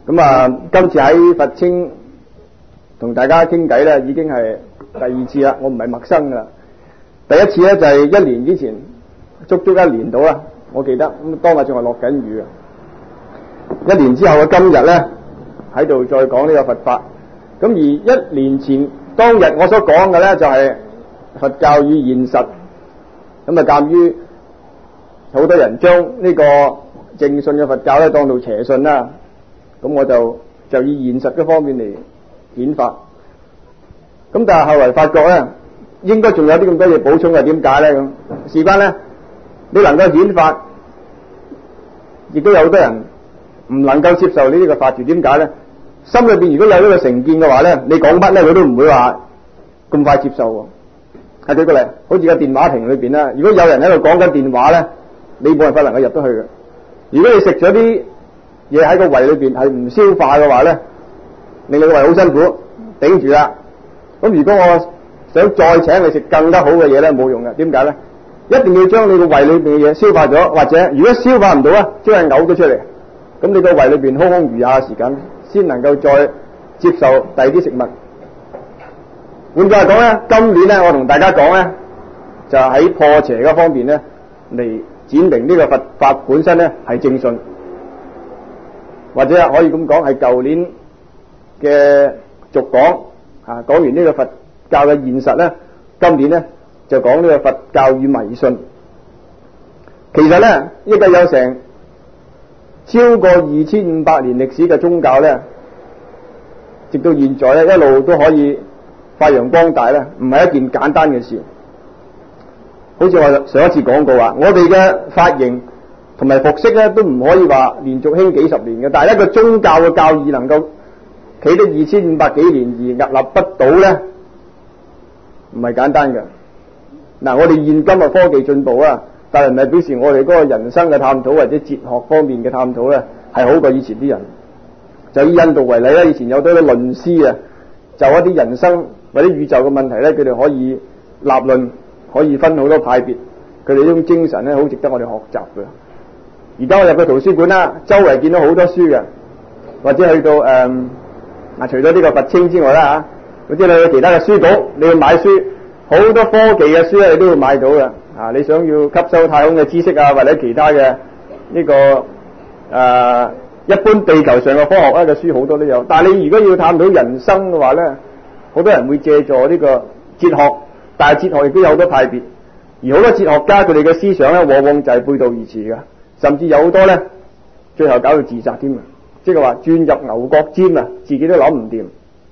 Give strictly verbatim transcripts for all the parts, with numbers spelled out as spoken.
咁啊，今次喺佛青同大家傾偈咧，已經係第二次啦。我唔係陌生噶啦。第一次咧就係一年之前，足足一年到啦。我記得咁當日仲係落緊雨啊。一年之後嘅今日咧，喺度再講呢個佛法。咁而一年前當日我所講嘅咧，就係佛教與現實。咁啊，鑑於好多人將呢個正信嘅佛教咧當到邪信啦，咁我就就以現實嘅方面嚟顯發。咁但係後來發覺咧，應該仲有啲咁多嘢補充，係點解咧？咁事關咧，你能夠顯發，亦都有好多人唔能夠接受呢啲嘅法住。點解咧？心裏邊如果有呢個成見嘅話咧，你講乜咧，佢都唔會話咁快接受喎。係舉個例，好似個電話亭裏邊啦，如果有人喺度講緊電話咧，你冇辦法能夠入得去嘅。如果你食咗啲嘢喺個胃裏邊係唔消化嘅話咧，令你個胃好辛苦，頂住啦。咁如果我想再請你食更加好嘅嘢咧，冇用嘅。點解咧？一定要將你個胃裏邊嘅嘢消化咗，或者如果消化唔到啊，將佢嘔咗出嚟，咁你個胃裏邊空空如也嘅時間，先能夠再接受第二啲食物。換句話講咧，今年咧我同大家講咧，就喺破邪嗰方面咧嚟展明呢個佛法本身咧係正信，或者可以咁講係舊年嘅續講啊，講完呢個佛教嘅現實咧，今年咧就講呢個佛教與迷信。其實咧，依家有成超過二千五百年歷史嘅宗教咧，直到現在咧一路都可以發揚光大咧，唔係一件簡單嘅事。好似我上一次講過話，我哋嘅髮型同埋服飾咧都唔可以話連續興幾十年嘅，但係一個宗教嘅教義能夠企得二千五百幾年而屹立不倒咧，唔係簡單嘅。嗱，我哋現今嘅科技進步啊，但係唔係表示我哋嗰個人生嘅探討或者哲學方面嘅探討咧係好過以前啲人。就以印度為例啦，以前有多啲論師啊，就一啲人生或者宇宙嘅問題咧，佢哋可以立論，可以分好多派別，佢哋呢種精神咧好值得我哋學習嘅。而家我入去圖書館啦，周圍見到好多書嘅，或者去到誒啊、呃，除咗呢個佛青之外啦嚇，或者你去其他嘅書局，你去買書，好多科技嘅書咧，你都會買到嘅。啊，你想要吸收太空嘅知識啊，或者其他嘅呢、這個誒、呃、一般地球上嘅科學咧嘅書好多都有。但係你如果要探討人生嘅話咧，好多人會借助呢個哲學，但係哲學亦都有好多派別，而好多哲學家佢哋嘅思想咧，往往就係背道而馳嘅，甚至有好多咧，最後搞到自殺添啊！即係話轉入牛角尖啊，自己都諗唔掂。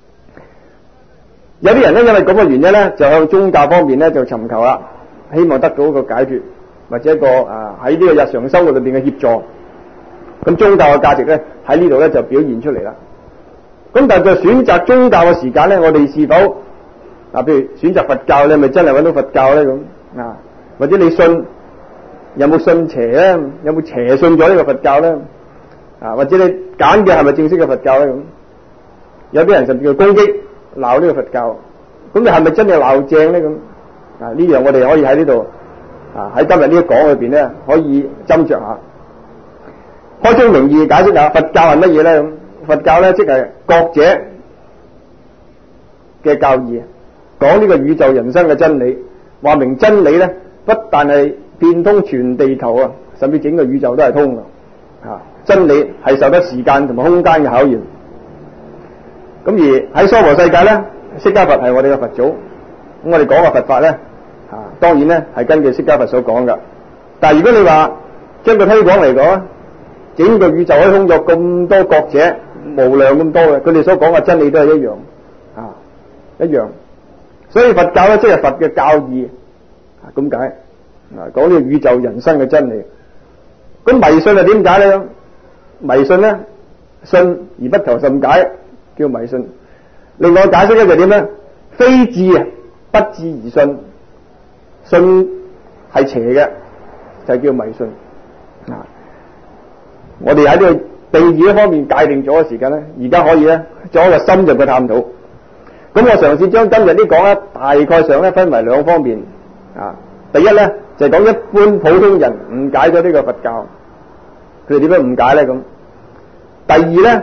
有啲人咧因為咁嘅原因咧，就向宗教方面咧就尋求啦，希望得到一個解決，或者一個啊喺呢個日常生活裏邊嘅協助。咁宗教嘅價值咧喺呢度咧就表現出嚟啦。咁但係就選擇宗教嘅時間咧，我哋是否啊，譬如選擇佛教，你係咪真係揾到佛教咧咁啊？或者你信有冇信邪咧？有冇邪信咗呢個佛教咧？啊，或者你揀嘅係咪正式嘅佛教咧咁？有啲人甚至叫攻擊鬧呢個佛教，咁你係咪真係鬧正咧咁？啊，呢樣我哋可以喺呢度啊喺今日呢個講裏邊咧可以斟酌下，開宗明義解釋下佛教係乜嘢咧咁？佛教咧即係覺者嘅教義，講呢個宇宙人生嘅真理，話明真理咧不但係變通全地球啊，甚至整個宇宙都係通嘅啊！真理係受得時間同埋空間嘅考驗。咁而喺娑婆世界咧，釋迦佛係我哋嘅佛祖。咁我哋講嘅佛法咧啊，當然咧係根據釋迦佛所講噶。但係如果你話將佢推廣嚟講，整個宇宙可以通咗咁多覺者，無量咁多嘅，佢哋所講嘅真理都係一樣啊，一樣。所以佛教咧即係佛嘅教義啊，咁解啊，講呢個宇宙人生嘅真理。咁迷信係點解咧？迷信咧，信而不求甚解，叫迷信。另外解釋咧就點咧？非智啊，不智而信，信係邪嘅，就係叫迷信啊。我哋喺呢個定義方面界定咗嘅時間咧，而家可以咧做一個深入嘅探討。咁我嘗試將今日啲講咧，大概上咧分為兩方面啊。第一咧就係講一般普通人誤解咗呢個佛教，佢哋點樣誤解咧咁？第二咧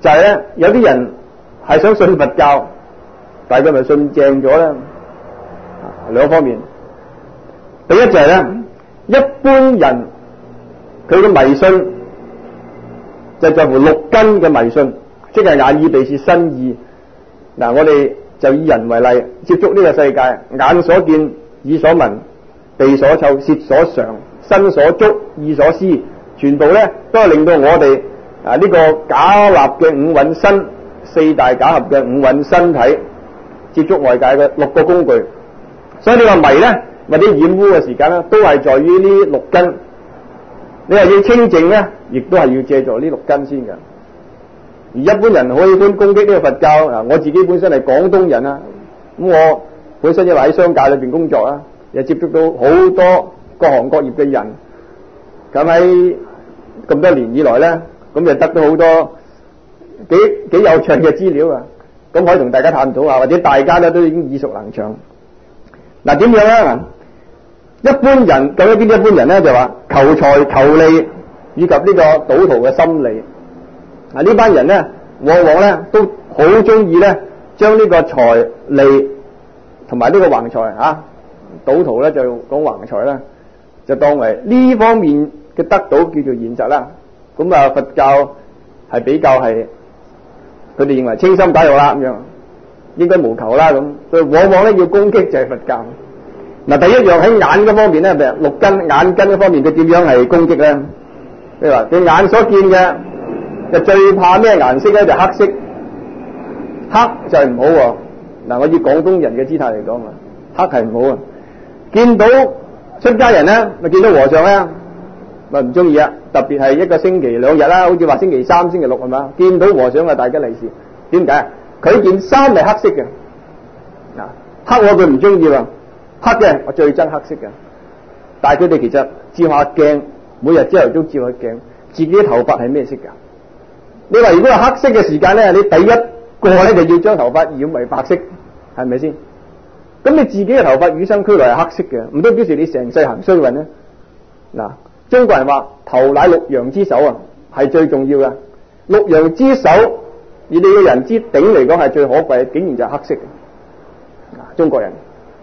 就係咧，有啲人係想信佛教，但係佢咪信正咗咧？兩方面，第一就係咧，一般人佢嘅迷信就在乎六根嘅迷信，即係眼耳鼻舌身意。嗱，我哋就以人為例，接觸呢個世界，眼所見、耳所聞、鼻所嗅、舌所嘗、身所觸、意所思，全部咧都係令到我哋啊呢個假立嘅五蘊身、四大假合嘅五蘊身體接觸外界嘅六個工具。所以你話迷咧或者染污嘅時間咧，都係在於呢六根。你話要清淨咧，亦都係要借助呢六根先嘅。而一般人好喜歡攻擊呢個佛教，嗱，我自己本身係廣東人啊，咁我本身因為喺商界裏邊工作啊，又接觸到好多各行各業嘅人，咁喺咁多年以來咧，咁就得到好多幾幾有趣嘅資料啊，咁可以同大家探討下，或者大家咧都已經耳熟能詳。嗱，點樣咧？一般人究竟邊啲一般人咧？就話求財求利以及呢個賭徒嘅心理。嗱，呢班人咧，往往咧都好中意咧，將呢個財利同埋呢個橫財啊，賭徒咧就講橫財啦，就當為呢方面嘅得到叫做現實啦。咁啊，佛教係比較係佢哋認為清心解欲啦，咁樣應該無求啦咁，所以往往咧要攻擊就係佛教。嗱，第一樣喺眼嗰方面咧，譬如六根眼根嗰方面，佢點樣係攻擊咧？譬如話佢眼所見嘅。就最怕咩顏色咧？就黑色，黑就係唔好喎。嗱，我以廣東人嘅姿態嚟講啊，黑係唔好啊。見到出家人咧，咪見到和尚咧，咪唔中意啊。特別係一個星期兩日啦，好似話星期三、星期六係嘛，見到和尚啊，大吉利是。點解？佢件衫係黑色嘅，嗱，黑我佢唔中意喎，黑嘅我最憎黑色嘅。但係佢哋其實照下鏡，每日朝頭早照下鏡，自己啲頭髮係咩色㗎？你話如果係黑色嘅時間咧，你第一個咧就要將頭髮染為白色，係咪先？咁你自己嘅頭髮與生俱來係黑色嘅，唔都表示你成世行衰運咧？嗱，中國人話頭乃六陽之首啊，係最重要嘅。六陽之首，以你嘅人之頂嚟講係最可貴，竟然就係黑色嘅。嗱，中國人，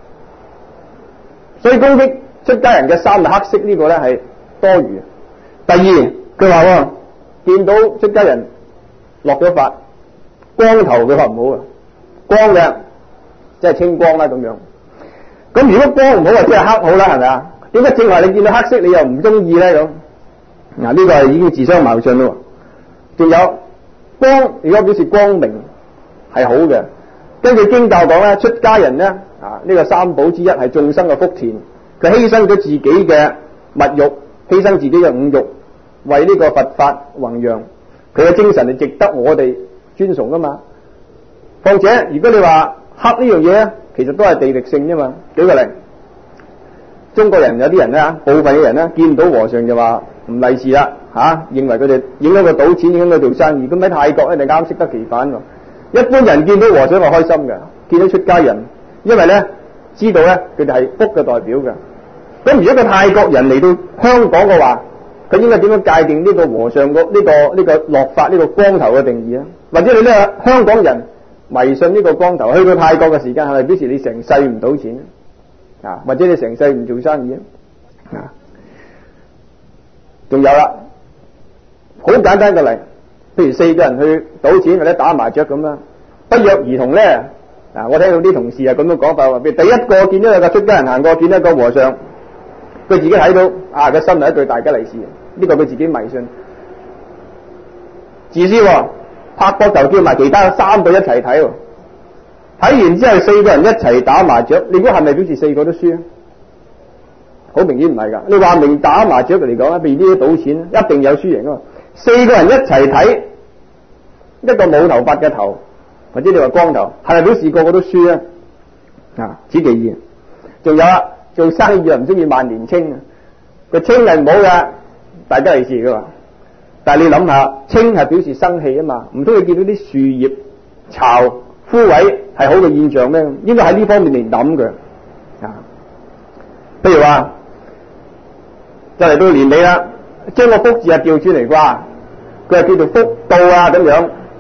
所以攻擊出家人嘅衫係黑色呢個咧係多餘。第二，佢話喎，見到出家人落咗髮，光頭佢話唔好啊，光嘅即係清光啦咁樣。咁如果光唔好啊，即係黑好啦，係咪啊？點解正話你見到黑色你又唔中意咧咁？嗱，呢個係已經自相矛盾咯。仲有光，如果表示光明係好嘅。根據經教講咧，出家人咧啊，呢個三寶之一係眾生嘅福田，佢犧牲咗自己嘅物欲，犧牲自己嘅五欲，為呢個佛法弘揚，佢嘅精神係值得我哋尊崇噶嘛。況且如果你話黑呢樣嘢咧，其實都係地域性啫嘛。舉個例，中國人有啲人咧，部分嘅人咧，見到和尚就話唔利是啦，吓、啊，認為佢哋影響佢賭錢，影響佢做生意。咁喺泰國咧，你啱適得其反喎。一般人見到和尚係開心嘅，見到出家人，因為咧知道咧佢哋係福嘅代表嘅。咁如果個泰國人嚟到香港嘅話，佢應該點樣界定呢個和尚個呢個呢個落髮呢個光頭嘅定義啊？或者你呢個香港人迷信呢個光頭，去到泰國嘅時間係咪表示你成世唔賭錢啊？或者你成世唔做生意啊？仲有啦，好簡單嘅例，譬如四個人去賭錢或者打麻雀咁啦，不約而同咧啊！我聽到啲同事啊咁樣講法話，譬如第一個見到有個出家人行過，見到一個和尚，佢自己睇到啊，個心係一句大吉利是，呢個佢自己迷信，自私喎，拍膊頭叫埋其他三個一齊睇喎，睇完之後四個人一齊打麻雀，你估係咪表示四個都輸啊？好明顯唔係噶，你話明打麻雀嚟講，譬如呢啲賭錢一定有輸贏啊嘛。四個人一齊睇一個冇頭髮嘅頭，或者你話光頭，係咪表示個個都輸啊？啊，此其二。仲有啊，做生意又唔中意萬年青啊，個青係唔好嘅，大家嚟試噶嘛。但係你諗下，青係表示生氣啊嘛，唔通你見到啲樹葉巢枯萎係好嘅現象咩？應該喺呢方面嚟諗嘅啊。譬如話就嚟到年尾啦，將個福字啊調轉嚟啩，佢係叫做福到啊咁樣。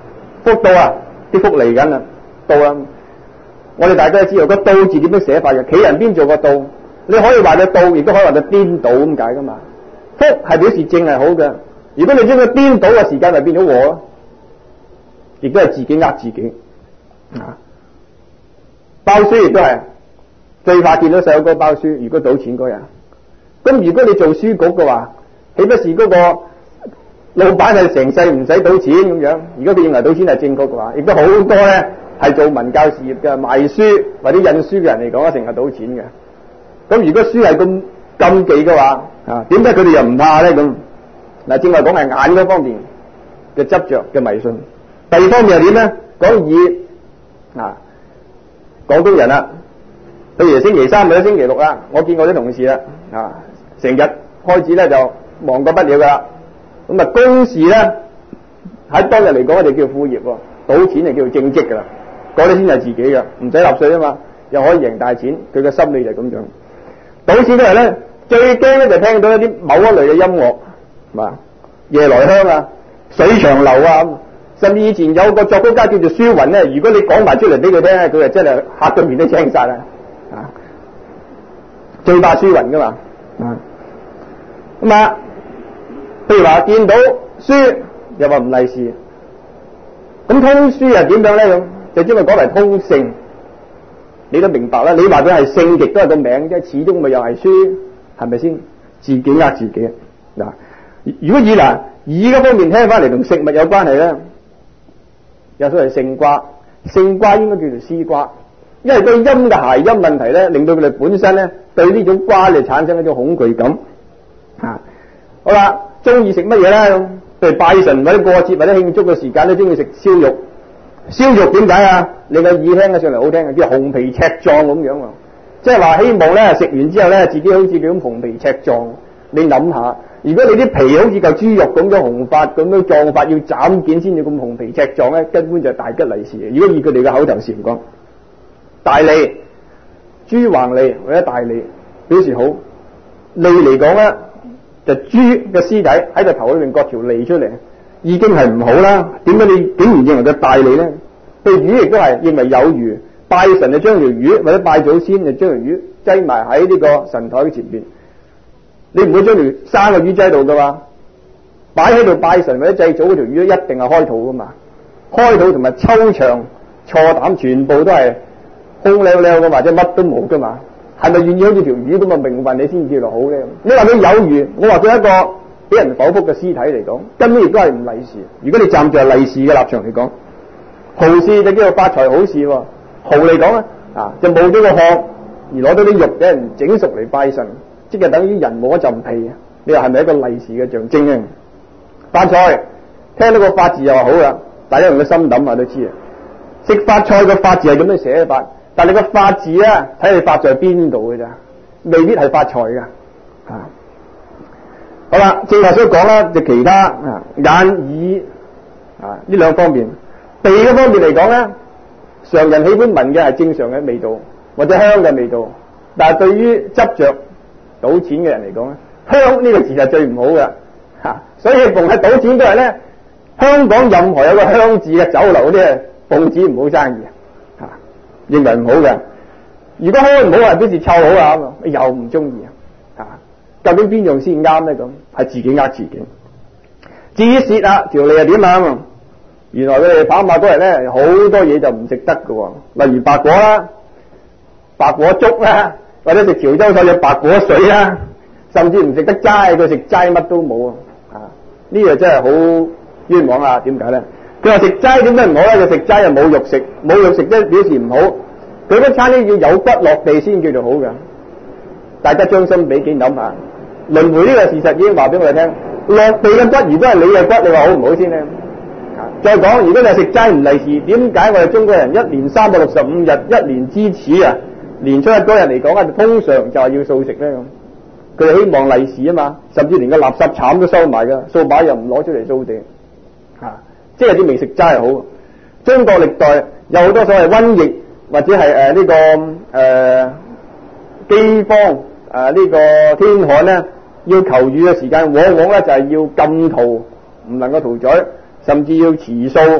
福到啊，啲福嚟緊啦，到啦。我哋大家都知道個到字點樣寫法嘅，企人邊做個到，你可以話佢到，亦都可以話佢顛倒咁解噶嘛。福係表示正係好嘅，如果你將佢顛倒嘅時間，咪變咗禍咯，亦都係自己呃自己啊。包書亦都係最怕見到細佬哥包書，如果賭錢嗰日。咁如果你做書局嘅話，豈不是嗰個老闆係成世唔使賭錢咁樣？如果佢認為賭錢係正確嘅話，亦都好多咧係做文教事業嘅賣書或者印書嘅人嚟講，成日賭錢嘅。咁如果書係咁禁忌嘅話，啊，點解佢哋又唔怕咧？咁嗱，正話講係眼嗰方面嘅執着嘅迷信。第二方面係點咧？講以啊廣東人啦，譬如星期三或者星期六啦，我見過啲同事啦，啊，成日開始咧就忙到不了噶啦。咁啊，公事咧喺當日嚟講，我哋叫副業喎，賭錢就叫做正職噶啦，嗰啲先係自己嘅，唔使納稅啊嘛，又可以贏大錢，佢嘅心理就係咁樣。賭錢嗰日咧，最驚咧就聽到一啲某一類嘅音樂，嗱，夜來香啊、水長流啊，甚至以前有個作曲家叫做舒雲咧，如果你講埋出嚟俾佢聽，佢就真係嚇到面都青晒啦，啊，最怕舒雲噶嘛，啊，咁啊。譬如話見到書又話唔利是，咁通書又點樣咧？咁就只係講嚟通勝，你都明白啦。你話佢係勝極都係個名啫，始終咪又係書，係咪先？自己呃自己嗱。如果以嗱以嗰方面聽翻嚟同食物有關係咧，有所謂勝瓜，勝瓜應該叫做絲瓜，因為個音嘅諧音問題咧，令到佢哋本身咧對呢種瓜嚟產生一種恐懼感啊。好啦。中意食乜嘢咧？譬如拜神或者過節或者慶祝嘅時間都中意食燒肉。燒肉點解啊？你個耳聽起上嚟好聽嘅，叫紅皮赤壯咁樣啊！即係話希望咧食完之後咧，自己好似咁紅皮赤壯。你諗下，如果你啲皮好似嚿豬肉咁樣紅發咁樣壯發，要斬件先至咁紅皮赤壯咧，根本就係大吉利是。如果以佢哋嘅口頭禪講，大利、豬橫利或者大利表示好。利嚟講咧。就豬嘅屍體喺個頭裏面割條脷出嚟，已經係唔好啦。點解你竟然認為佢大利咧？對魚亦都係認為有餘，拜神就將條魚或者拜祖先就將條魚擠埋喺呢個神台前邊。你唔會將條生嘅魚擠喺度噶嘛？擺喺度拜神或者祭祖嗰條魚一定係開肚噶嘛？開肚同埋抽腸、錯膽全部都係空溜溜嘅，或者乜都冇噶嘛？係咪願意好似條魚咁嘅命運你先叫做好咧？你話佢有餘，我話佢一個俾人剖腹嘅屍體嚟講，根本亦都係唔利是。如果你站住係利是嘅立場嚟講，豪事就叫做發財好事喎。豪嚟講咧啊，就冇咗個殼而攞到啲肉俾人整熟嚟拜神，即係等於人冇一陣皮。你話係咪一個利是嘅象徵咧？發財聽到個發字又話好啦，大家用個心諗下都知啊。食發菜個發字係咁樣寫法。但係你個發字咧，睇你發在邊度嘅咋，未必係發財噶。啊，好啦，正話所講啦，就其他啊眼耳啊呢兩方面，鼻嗰方面嚟講咧，常人喜歡聞嘅係正常嘅味道或者香嘅味道，但係對於執着賭錢嘅人嚟講咧，香呢個字係最唔好嘅吓、啊。所以逢係賭錢都係咧，香港任何有個香字嘅酒樓嗰啲啊，奉旨唔好生意。認為唔好嘅，如果開唔好啊，表示臭好啊，又唔中意啊，究竟邊樣先啱咧？咁係自己呃自己。至於舌啊，條脷係點啊？原來佢哋跑馬嗰日咧，好多嘢就唔食得嘅，例如白果啦、白果粥啦，或者食潮州菜嘅白果水啦，甚至唔食得齋，佢食齋乜都冇啊！啊，呢個真係好冤枉啊！點解咧？佢話食齋點解唔好咧？佢食齋又冇肉食，冇肉食即表示唔好。佢嗰餐呢要有骨落地先叫做好嘅。大家將心比己諗下，輪迴呢個事實已經話俾我哋聽，落地嘅骨如果係你嘅骨，你話好唔好先咧？再講，如果你係食齋唔利是，點解我哋中國人一年三百六十五日，一年之始啊，年初一嗰日嚟講啊，通常就係要素食咧咁。佢哋希望利是啊嘛，甚至連個垃圾鏟都收埋噶，掃把又唔攞出嚟掃地，吓、啊，即係啲未食齋係好。中國歷代有好多所謂瘟疫或者係誒呢個誒饑荒誒呢、呃這個天旱咧，要求雨嘅時間，往往咧就係要禁屠，唔能夠屠宰，甚至要持素，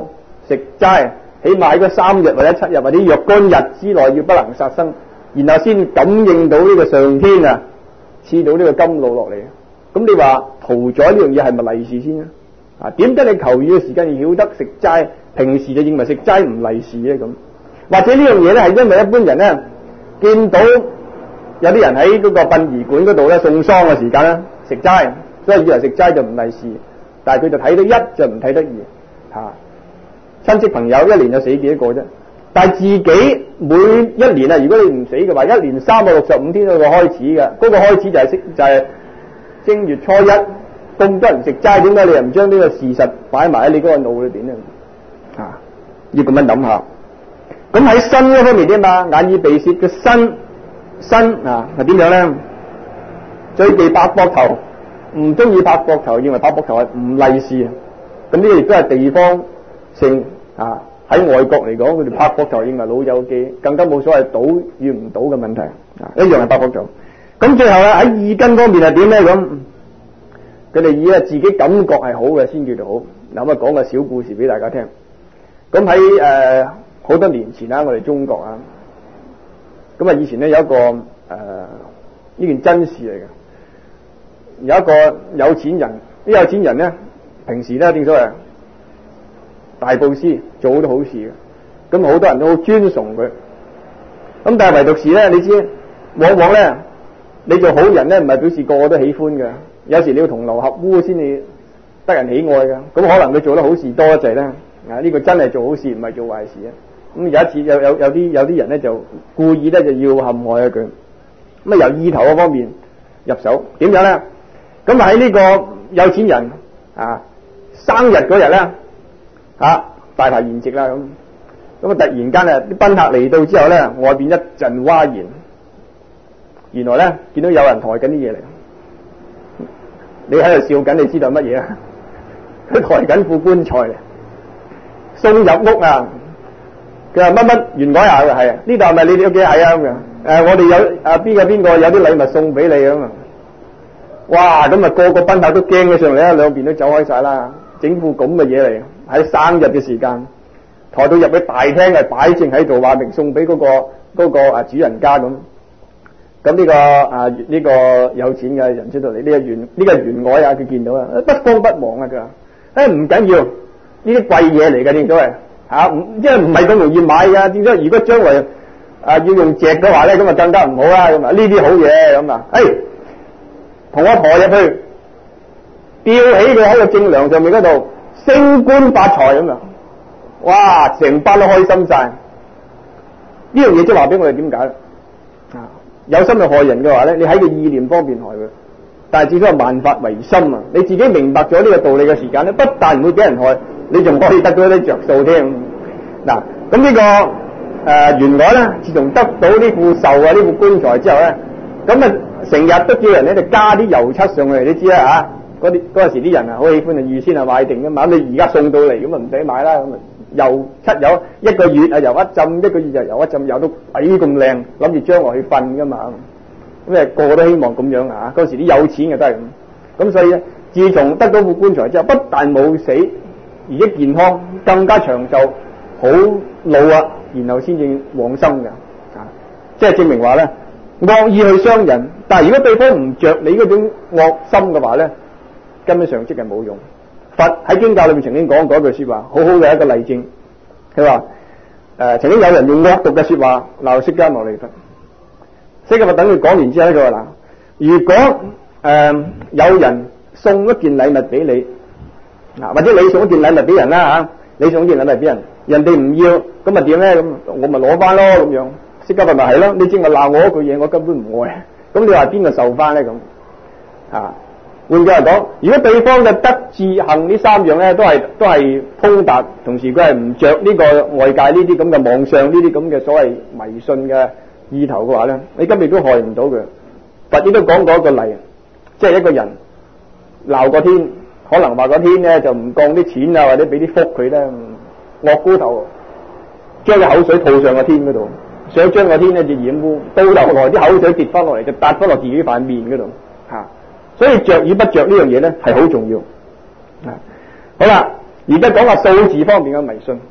食齋，起碼喺嗰三日或者七日或者若干日之內要不能殺生，然後先感應到呢個上天啊賜到呢個甘露落嚟。咁你話屠宰呢樣嘢係咪利是先啊？啊，點解你求雨嘅時間要曉得食齋，平時就認為食齋唔利是咧？咁或者呢樣嘢咧係因為一般人咧見到有啲人喺嗰個殯儀館嗰度咧送喪嘅時間咧食齋，所以以為食齋就唔利是，但係佢就睇得一就唔睇得二嚇。親戚朋友一年就死幾多個啫？但係自己每一年啊，如果你唔死嘅話，一年三百六十五天嗰個開始嘅，嗰、嗰個開始就係識就係、是、正月初一，咁多人食齋，點解你又唔將呢個事實擺埋喺你嗰個腦裏邊咧？啊，要咁樣諗下。咁喺身嗰方面啲嘛，眼耳鼻舌嘅身身啊係點樣咧？最忌拍膊頭，唔中意拍膊頭，認為拍膊頭係唔利是啊。咁呢個亦都係地方性啊。喺外國嚟講，佢哋拍膊頭認為老友記，更加冇所謂賭與唔賭嘅問題啊，一樣係拍膊頭。咁最後咧喺耳根方面係點咧？咁佢哋以啊自己感覺係好嘅先叫做好。嗱，咁啊講個小故事俾大家聽。咁喺誒好多年前啦，我哋中國啊，咁啊以前咧有一個誒呢、呃、件真事嚟嘅，有一個有錢人，啲有錢人咧平時咧正所謂大布施，做好多好事嘅，咁好多人都好尊崇佢。咁但係唯獨是咧，你知往往咧你做好人咧唔係表示個個都喜歡嘅，有時你要同流合污先至得人喜愛嘅。咁可能佢做得好事多一滯咧，啊呢個真係做好事唔係做壞事啊。咁有一次有有有啲有啲人咧就故意咧就要陷害佢，咁啊由意頭嗰方面入手，點樣咧？咁喺呢個有錢人啊生日嗰日咧。啊！大排筵席啦，咁咁啊！突然間啊，啲賓客嚟到之後咧，外邊一陣嘩然。原來咧見到有人抬緊啲嘢嚟，你喺度笑緊，你知道乜嘢啊？佢抬緊副棺材嚟，送入屋啊！佢話乜乜原改下嘅係啊，呢度係咪你哋屋企係啊咁樣？誒，我哋有啊邊個邊個有啲禮物送俾你咁啊！哇！咁啊個個賓客都驚咗上嚟啦，兩邊都走開晒啦，整副咁嘅嘢嚟。喺生日嘅時間，抬到入去大廳係擺正喺度，話明送俾嗰、嗰個、嗰個啊主人家咁。咁呢、呢個啊呢、呢個有錢嘅人出到嚟，呢、呢個員呢、呢個員外啊，佢見到啊，不慌不忙啊，佢話：誒唔緊要，呢啲貴嘢嚟嘅，正所謂嚇，即係唔係咁容易買㗎。正所謂如果將來啊要用隻嘅話咧，咁啊更加唔好啦。咁啊呢啲好嘢咁啊，誒同我抬入去，吊起佢喺個正梁上面嗰度。升官發財咁啊！哇，成班都開心晒。呢樣嘢即係話俾我哋點解啊？有心去害人嘅話咧，你喺個意念方面害佢，但係至少係萬法唯心啊！你自己明白咗呢個道理嘅時間咧，不但唔會俾人害，你仲可以得到一啲着數添。嗱，咁呢個誒員外咧，自從得到呢副壽啊，呢副棺材之後咧，咁啊成日都叫人咧就加啲油漆上去，你知啦嚇。嗰啲嗰陣時啲人啊，好喜歡啊，預先啊買定噶嘛。咁你而家送到嚟，咁啊唔使買啦。咁啊油漆油一個月啊油一浸，一個月就油一浸，油到鬼咁靚，諗住將來去瞓噶嘛。咁誒個個都希望咁樣啊。嗰陣時啲有錢嘅都係咁。咁所以咧，自從得到副棺材之後，不但冇死，而且健康，更加長壽，好老啊，然後先至往生嘅。啊，即係證明話咧，惡意去傷人，但係如果對方唔着你嗰種惡心嘅話咧，根本上即係冇用。佛喺經教裏面曾經講過一句說話，好好嘅一個例證。佢話誒，曾經有人用惡毒嘅說話鬧釋迦牟尼佛。釋迦佛等佢講完之後咧，佢話嗱，如果誒、呃、有人送一件禮物俾你，啊或者你送一件禮物俾人啦吓，你送一件禮物俾人，人哋唔要，咁啊點咧？咁我咪攞翻咯咁樣。釋迦佛咪係咯，你正話鬧我一句嘢，我根本唔愛，咁你話邊個受翻咧咁啊？換句嚟講，如果對方嘅德智行呢三樣咧，都係都係通達，同時佢係唔着呢個外界呢啲咁嘅妄想，呢啲咁嘅所謂迷信嘅意頭嘅話咧，你根本都害唔到佢。佛亦都講過一個例，即係一個人鬧個天，可能話個天咧就唔降啲錢啊，或者俾啲福佢咧，惡高頭將個口水吐上個天嗰度，想將個天咧就染污，到頭來啲口水跌翻落嚟，就搭翻落自己塊面嗰度吓。所以着與不着呢樣嘢咧係好重要啊！好啦，而家講下數字方面嘅迷信。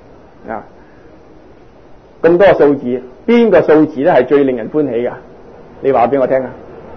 啊，咁多數字，邊個數字咧係最令人歡喜噶？你話俾我聽啊！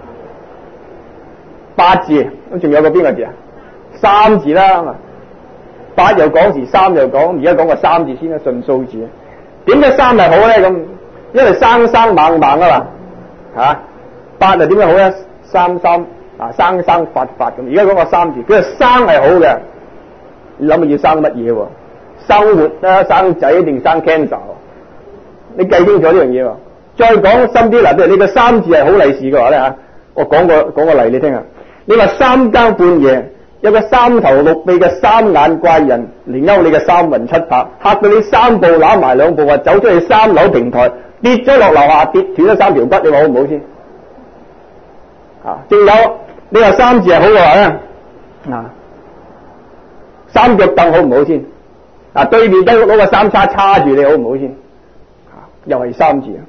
八字，咁仲有個邊個字啊？三字啦，八又講時，三又講，而家講個三字先啦，順數字。點解三係好咧？咁因為生生猛猛啊嘛，吓八又點解好咧？三三啊，生生發發咁。而家講個三字，佢話生係好嘅，你諗下要生乜嘢？生活啦，生仔定生 cancer？你計清楚呢樣嘢。再講深啲嗱，譬如你個三字係好利是嘅話咧吓，我講個講個例你聽下。你話三更半夜有個三頭六臂嘅三眼怪人嚟勾你嘅三魂七魄，嚇到你三步攬埋兩步，話走出去三樓平台跌咗落樓下，跌斷咗三條骨，你話好唔好先？啊，仲有你話三字係好嘅話咧，啊，三腳凳好唔好先？啊，對面都攞個三叉叉住你好唔好先？啊，又係三字啊！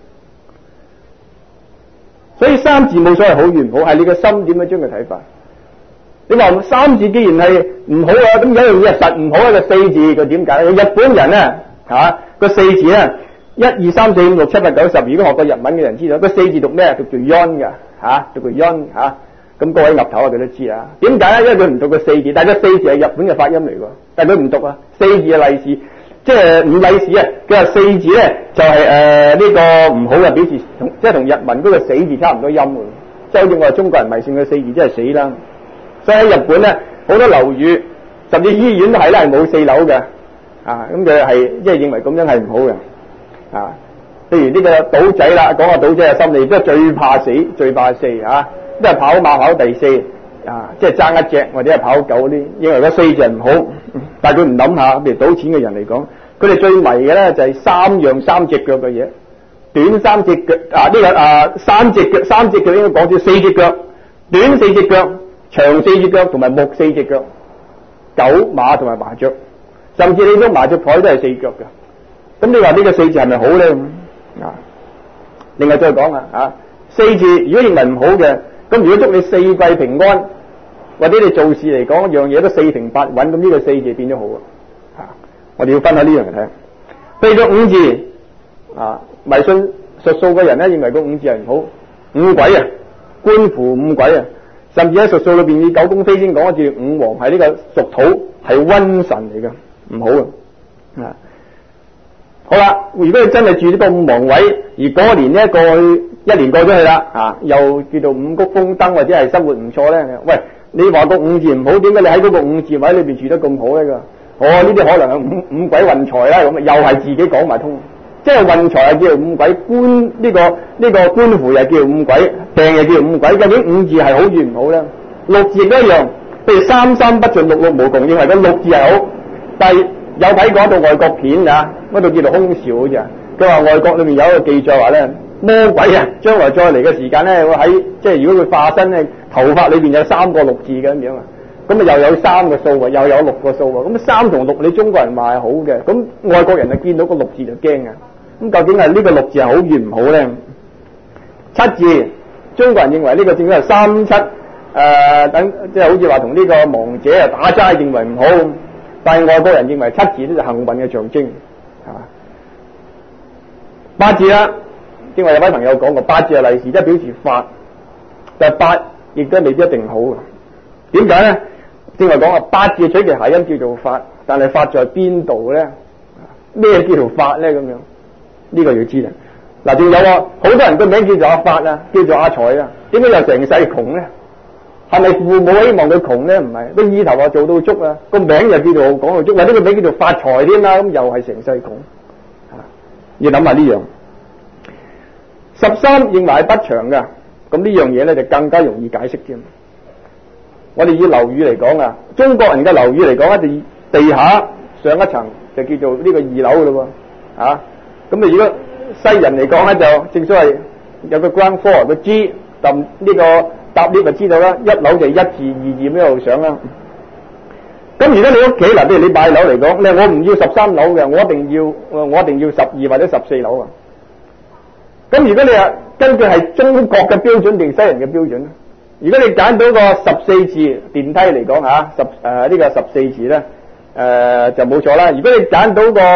所以三字冇所謂好與唔好，係你個心點樣將佢睇法。你話三字既然係唔好啊，咁有樣嘢實唔好啊，個四字佢點解？日本人咧吓個四字咧，一二三四五六七八九十，如果學過日文嘅人知道，個四字讀咩？讀做 yon 噶吓，讀做 yon 吓。咁各位岌頭啊，佢都知啊。點解咧？因為佢唔讀個四字，但係個四字係日本嘅發音嚟㗎，但係佢唔讀啊。四字係利是，即係五利是啊。佢話四字咧就係誒呢個唔好嘅表示，即係同日文嗰個死字差唔多音嘅。即係好似我哋中國人迷信嘅四字，即係死啦。所以喺日本咧，好多樓宇甚至醫院都係咧係冇四樓嘅，啊咁佢係即係認為咁樣係唔好嘅，啊，譬如呢個賭仔啦，講下賭仔嘅心理，即係最怕死，最怕四啊，即係跑馬跑第四，啊，即係爭一隻或者係跑九嗰啲，認為嗰四隻唔好，但係佢唔諗下，譬如賭錢嘅人嚟講，佢哋最迷嘅咧就係三樣三隻腳嘅嘢，短三隻腳啊呢、這個啊三隻腳三隻腳應該講住四隻腳，短四隻腳。長四隻腳同埋木四隻腳，狗馬同埋麻雀，甚至你張麻雀台都係四腳嘅。咁你話呢個四字係咪好咧？啊，另外再講啊，啊四字如果認為唔好嘅，咁如果祝你四季平安，或者你做事嚟講樣嘢都四平八穩，咁呢個四字變咗好啊。啊，我哋要分下呢樣嚟睇。譬如個五字啊，迷信術數嘅人咧認為個五字係唔好，五鬼啊，觀乎五鬼啊。甚至喺術數裏邊以九宮飛星講住五黃係呢個屬土，係瘟神嚟嘅，唔好嘅。啊，好啦，如果你真係住呢個五黃位，而嗰年呢過去一年過咗去啦，啊，又叫做五穀豐登或者係生活唔錯咧，喂，你話個五字唔好，點解你喺嗰個五字位裏邊住得咁好咧？噶，哦，呢啲可能係五五鬼運財啦，咁又係自己講埋通。即係運財係叫做五鬼，官呢、這個呢、這個官符又叫做五鬼，病又叫做五鬼。究竟五字係好與唔好咧？六字亦都一樣，譬如三三不盡，六六無窮，認為個六字係好。但係有睇過一套外國片啊，嗰套叫做空少好似啊，佢話外國裏面有一個記載話咧，魔鬼啊，將來再嚟嘅時間咧，會喺即係如果佢化身咧，頭髮裏邊有三個六字嘅咁樣啊，咁啊又有三個數啊，又有六個數啊，咁三同六你中國人話係好嘅，咁外國人啊見到個六字就驚啊！咁究竟係呢個六字係好與唔好咧？七字，中國人認為呢個正係三七誒、呃、等，即係好似話同呢個亡者啊打齋，認為唔好。但係外國人認為七字呢就幸運嘅象徵。啊，八字啦，正話有位朋友講過，八字係利是，即係表示發，但係八亦都未必一定好。點解咧？正話講啊，八字取其諧音叫做發，但係發在邊度咧？咩叫做發咧？咁樣？呢個要知啦，嗱，仲有啊，好多人個名叫做阿發啊，叫做阿財啊，點解又成世窮咧？係咪父母希望佢窮咧？唔係，個意頭話做到足啊，個名又叫做講到足，或者個名叫做發財添啦，咁又係成世窮，啊，要諗下呢樣。十三認為係不祥噶，咁呢樣嘢咧就更加容易解釋添。我哋以樓宇嚟講啊，中國人嘅樓宇嚟講咧，就地下上一層就叫做呢個二樓噶咯喎，啊。咁啊！如果西人嚟講咧，就正所謂有個 ground floor 個 G，就呢個搭 lift 就知道啦。一樓就一至二二咁一路上啦。咁如果你屋企嗱，譬如你買樓嚟講，你話我唔要十三樓嘅，我一定要我一定要十二或者十四樓啊。咁如果你話根據係中國嘅標準定西人嘅標準咧？如果你揀到個十四字電梯嚟講嚇，十誒呢個十四字咧誒就冇錯啦。如果你揀到個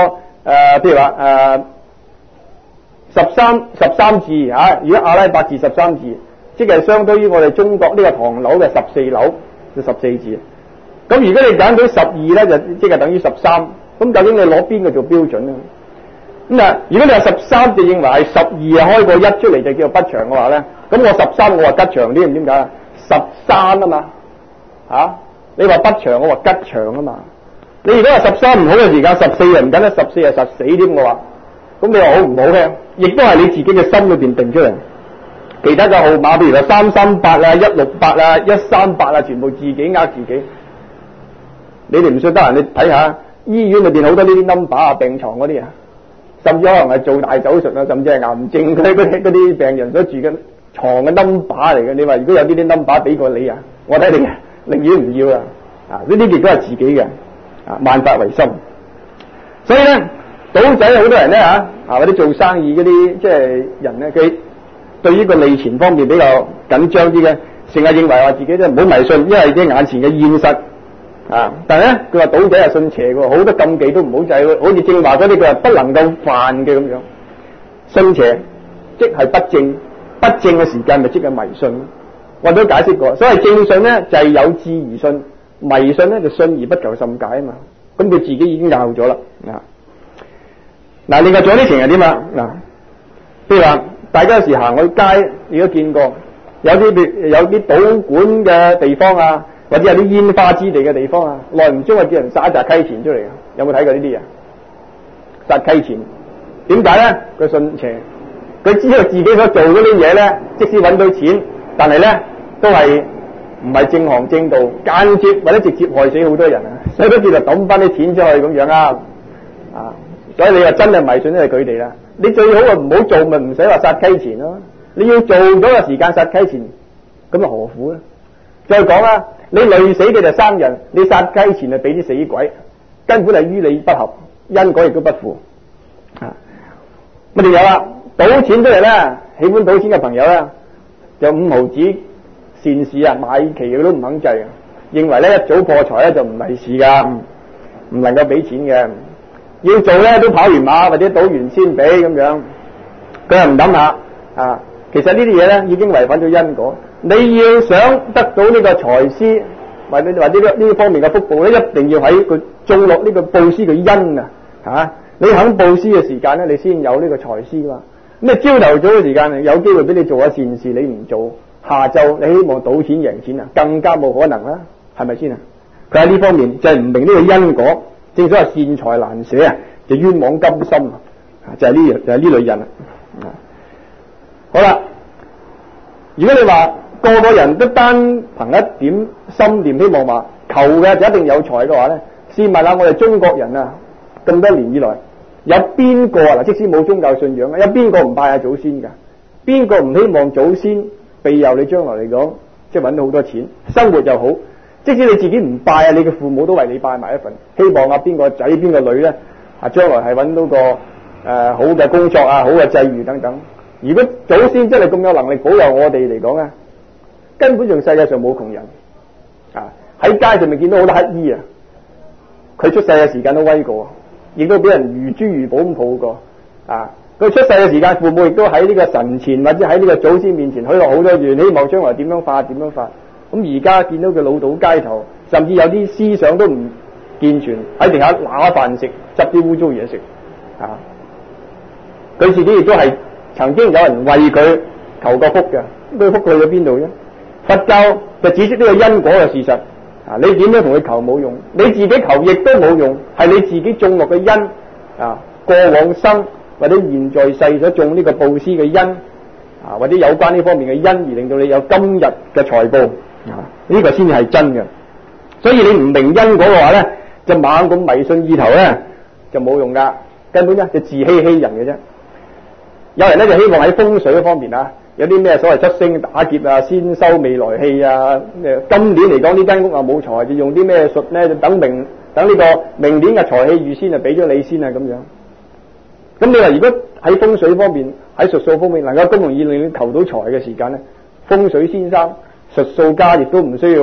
呃，譬如話誒十三十三字啊，如果阿拉伯字十三字，即係相當於我哋中國呢個唐樓嘅十四樓就十四字。咁如果你揀到十二咧，就即係等於十三。咁究竟你攞邊個做標準咧？咁啊，如果你話十三就認為係十二啊，開個一出嚟就叫做不祥嘅話咧，咁我十三我話吉祥啲，點解啊？十三啊嘛，吓你話不祥，我話吉祥啊嘛。你如果話十三唔好嘅時間，十四又唔緊啦，十四又實死添，我話。咁你話好唔好咧？亦都係你自己嘅心裏邊定出嚟。其他嘅號碼，譬如話三三八啊、一六八啊、一三八啊，全部自己呃自己。你哋唔信得閒，你睇下醫院裏邊好多呢啲 number 啊，病床嗰啲啊，甚至可能係做大手術啊，甚至係癌症嗰啲嗰啲病人所住嘅床嘅 number 嚟嘅。你話如果有呢啲 number 俾過你啊，我睇你寧願唔要啊！啊，呢啲亦都係自己嘅啊，萬法唯心。所以咧，賭仔好多人咧吓啊，或者做生意嗰啲即係人咧，佢對於個利錢方面比較緊張啲嘅，成日認為話自己都唔好迷信，因為啲眼前嘅現實。啊！但係咧，佢話賭仔係信邪嘅，好多禁忌都唔好制，好似正話嗰啲佢話不能夠犯嘅咁樣。信邪即係不正，不正嘅時間咪即係迷信。我都解釋過，所謂正信咧就係、是、有志而信，迷信咧就信而不求甚解啊嘛。咁佢自己已經拗咗啦。嗱，另外仲有啲情係點啊？嗱，譬如話大家有時行去街，你都見過有啲有啲賭館嘅地方啊。或者有啲煙花之地嘅地方啊，耐唔中啊叫人撒一紮溪錢出嚟，有冇睇過呢啲啊？撒溪錢，點解咧？佢信邪，佢知道自己所做嗰啲嘢咧，即使揾到錢，但係咧都係唔係正行正道，間接或者直接害死好多人啊！所以都叫做抌翻啲錢出去咁樣啊！啊，所以你話真係迷信都係佢哋啦。你最好啊唔好做，咪唔使話撒溪錢咯。你要做咗嘅時間撒溪錢，咁啊何苦咧？再講啦。你累死嘅就生人，你殺雞錢就俾啲死鬼，根本係於理不合，因果亦都不符。啊，乜仲有啦？賭錢出嚟咧，喜歡賭錢嘅朋友咧，就五毫子善事啊，買期佢都唔肯制，認為咧一早破財咧就唔係事噶，唔能夠俾錢嘅，要做咧都跑完馬或者賭完先俾咁樣，佢又唔諗下啊。其實呢啲嘢咧已經違反咗因果。你要想得到呢個財施，或者或者呢呢方面嘅福報咧，一定要喺佢種落呢個布施嘅因啊！吓，你肯布施嘅時間咧，你先有呢個財施嘛。咁你朝頭早嘅時間有機會俾你做下善事，你唔做，下晝你希望賭錢贏錢啊，更加冇可能啦，係咪先啊？佢喺呢方面就係唔明呢個因果，正所謂善財難捨啊，就冤枉甘心啊，就係呢樣就係呢類人啊。好啦，如果你話個個人都單憑一點心念，希望話求嘅就一定有財嘅話咧，試問下我哋中國人啊，咁多年以來有邊個啊？嗱，即使冇宗教信仰，有邊個唔拜下祖先噶？邊個唔希望祖先庇佑你將來嚟講，即係搵到好多錢，生活又好？即使你自己唔拜啊，你嘅父母都為你拜埋一份，希望啊邊個仔邊個女咧啊，將來係搵到個誒、呃、好嘅工作啊，好嘅際遇等等。如果祖先真係咁有能力保佑我哋嚟講啊，根本上世界上冇窮人啊！喺街上面見到好多乞衣啊，佢出世嘅時間都威過，亦都俾人如珠如寶咁抱過啊！佢出世嘅時間，父母亦都喺呢個神前或者喺呢個祖先面前許落好多願，希望將來點樣化點樣化。咁而家見到佢老倒街頭，甚至有啲思想都唔健全，喺地下揦飯食，執啲污糟嘢食啊！佢自己亦都係。曾經有人為佢求過福嘅，佢福去咗邊度啫？佛教就指出呢個因果嘅事實啊！你點樣同佢求冇用，你自己求亦都冇用，係你自己種落嘅因啊，過往生或者現在世所種呢個布施嘅因啊，或者有關呢方面嘅因，而令到你有今日嘅財報啊，呢個先至係真嘅。所以你唔明因果嘅話咧，就猛咁迷信意頭咧，就冇用噶，根本咧就自欺欺人嘅啫。有人咧就希望喺風水嗰方面啊，有啲咩所謂七星打劫啊、先收未來氣啊，今年嚟講呢間屋啊冇財，就用啲咩術咧，就等明等呢個明年嘅財氣預先啊俾咗你先啊咁樣。咁你話如果喺風水方面、喺術數方面能夠咁容易令你求到財嘅時間咧，風水先生、術數家亦都唔需要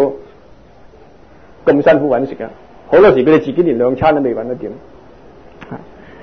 咁辛苦揾食啊！好多時佢哋自己連兩餐都未揾得掂。